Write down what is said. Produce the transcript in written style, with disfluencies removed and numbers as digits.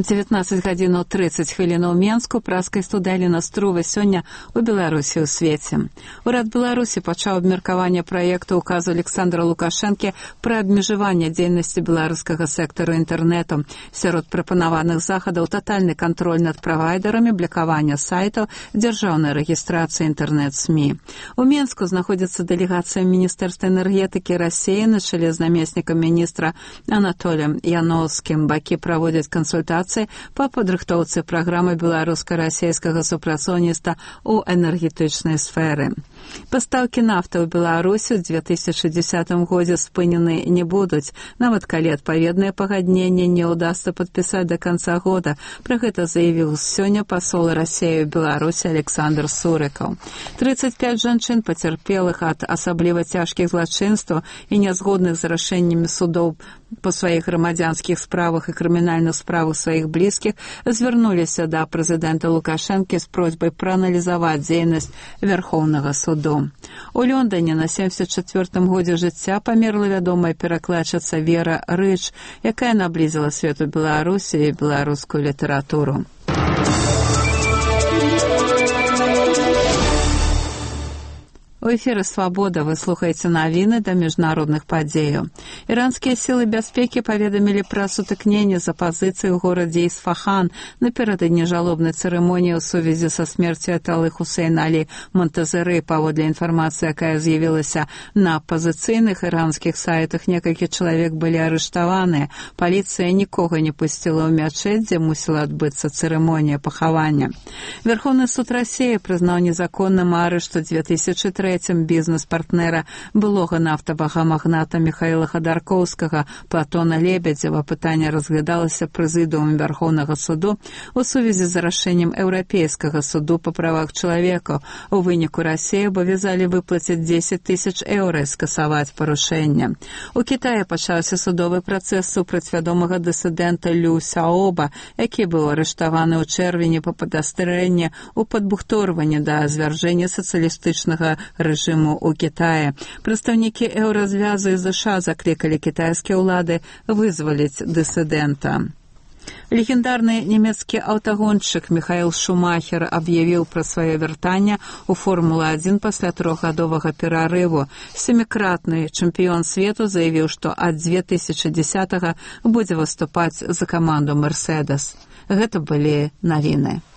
19 гадзін 30 хвілін у Менску праскай студэлі наструва сёння ў Беларусі ў свеце. Урад Беларусі пачаў абмеркаванне праекту указу Александра Лукашэнкі пра абмежаванне дзейнасці беларускага сектару інтэрнэту. Сярод прапанаваных захадаў татальны кантроль над правайдарамі, блакаванне сайтаў, дзяржаўная рэгістрацыя інтэрнэт-СМІ. У Менску знаходзіцца дэлегацыя Міністэрства энергетыкі Расіі на чале з намеснікам міністра Анатоліем Яноўскім. Бакі праводзяць кансультацыі па падрыхтоўцы праграмы беларуска-расейскага супрацоўніцтва ў энергетычнай сферы. Пастаўкі нафты ў Беларусі ў 2010 годзе спынены не будуць, нават калі адпаведнае пагадненне не ўдасца падпісаць да канца года. Пра гэта заявіў сёння пасол Расіі ў Беларусі Александр Сурыкаў. 35 жанчын пацярпелых ад асабліва цяжкіх злачынстваў і нязгодных з рашэннямі судоў па сваіх грамадзянскіх справах і крымінальных справах сваіх блізкіх звярнуліся да прэзідэнта Лукашэнкі з просьбай прааналізаваць дзейнасць Вярхоўнага суду. У Лондоне на 74-м годзе жыцця памерла вядомая перакладчыца Вера Рыч, якая наблізіла свету Беларусі і беларускую літаратуру. У эфіры «Свабода» вы слухаеце навіны да міжнародных падзеяў. Іранскія сілы бяспекі паведамілі пра сутыкненне з апазіцыяй у горадзе Ісфахан напярэдадні жалобнай цырымоніі ў сувязі са смерцю Аяталы Хусейна Алі Монтазеры. Паводле інфармацыі, якая з'явілася на апазіцыйных іранскіх сайтах, некалькі чалавек былі арыштаваныя. Паліцыя нікога не пусціла ў мячэць, дзе мусіла адбыцца цырымонія пахавання. Верховны суд Расіі прызнаў незаконным арышт у 2003 бізнес-партнера былога нафтавага магната Міхаіла Хадаркоўскага Платона Лебедзева. Пытанне разглядалася прэзідыумам Вярхоўнага суду у сувязі з рашэннем Еўрапейскага суду па правах чалавека. У выніку Расію абавязалі выплаціць 10 000 еўра і скасаваць парушэнне. У Кітаі пачаўся судовы працэс супраць вядомага дысідэнта Лю Сяоба, які быў арыштаваны ў чэрвені па падазрэнні ў падбухторванні да звяржэння сацыялістычнага рэжыму ў Кітаі. Прадстаўнікі еўразвязу і ЗША заклікалі кітайскія ўлады вызваліць дысідэнта. Легендарны нямецкі аўтагоншчык Міхаэл Шумахер аб'явіў пра сваё вяртанне ў Формула-1 пасля 3-гадовага перарыву. Семікратны чэмпіён свету заявіў, што ад 2010-го будзе выступаць за каманду «Мерседес». Гэта былі навіны.